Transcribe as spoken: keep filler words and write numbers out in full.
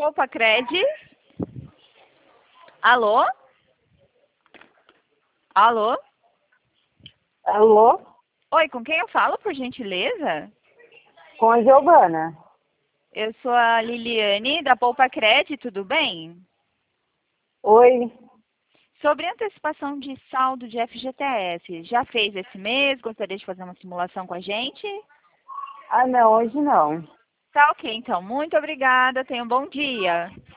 Poupa Cred. Alô? Alô? Alô? Oi, com quem eu falo, por gentileza? Com a Giovana. Eu sou a Liliane, da Poupa Cred, tudo bem? Oi. Sobre antecipação de saldo de F G T S, já fez esse mês? Gostaria de fazer uma simulação com a gente? Ah, não, hoje não. Tá ok, então. Muito obrigada. Tenha um bom dia.